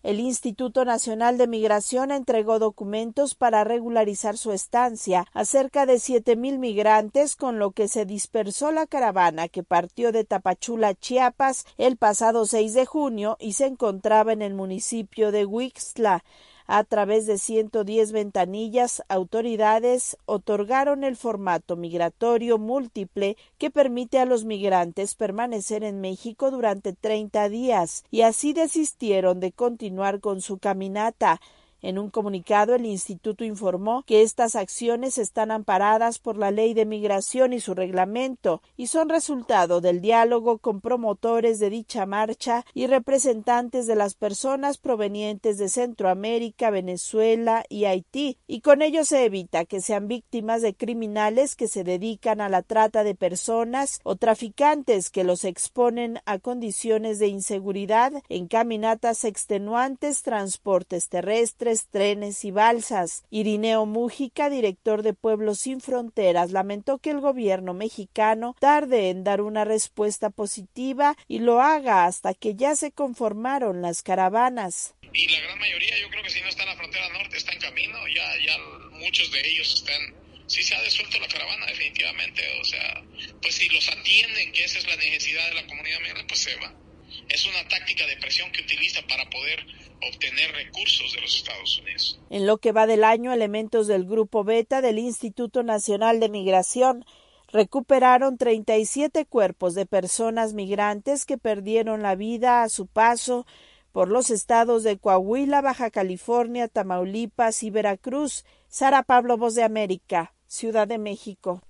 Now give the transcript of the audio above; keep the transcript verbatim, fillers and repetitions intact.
El Instituto Nacional de Migración entregó documentos para regularizar su estancia a cerca de siete mil migrantes, con lo que se dispersó la caravana que partió de Tapachula, Chiapas, el pasado seis de junio y se encontraba en el municipio de Huixtla. A través de ciento diez ventanillas, autoridades otorgaron el formato migratorio múltiple que permite a los migrantes permanecer en México durante treinta días y así desistieron de continuar con su caminata. En un comunicado, el instituto informó que estas acciones están amparadas por la Ley de Migración y su reglamento y son resultado del diálogo con promotores de dicha marcha y representantes de las personas provenientes de Centroamérica, Venezuela y Haití, y con ello se evita que sean víctimas de criminales que se dedican a la trata de personas o traficantes que los exponen a condiciones de inseguridad en caminatas extenuantes, transportes terrestres, trenes y balsas. Irineo Mújica, director de Pueblos Sin Fronteras, lamentó que el gobierno mexicano tarde en dar una respuesta positiva y lo haga hasta que ya se conformaron las caravanas. Y la gran mayoría, yo creo que si no está en la frontera norte, está en camino, ya, ya muchos de ellos están. Sí se ha desuelto la caravana, definitivamente, o sea, pues si los atienden, que esa es la necesidad de la comunidad migrante, pues se va. Es una táctica de presión que utiliza para poder obtener recursos de los Estados Unidos. En lo que va del año, elementos del Grupo Beta del Instituto Nacional de Migración recuperaron treinta y siete cuerpos de personas migrantes que perdieron la vida a su paso por los estados de Coahuila, Baja California, Tamaulipas y Veracruz. Sara Pablo, Voz de América, Ciudad de México.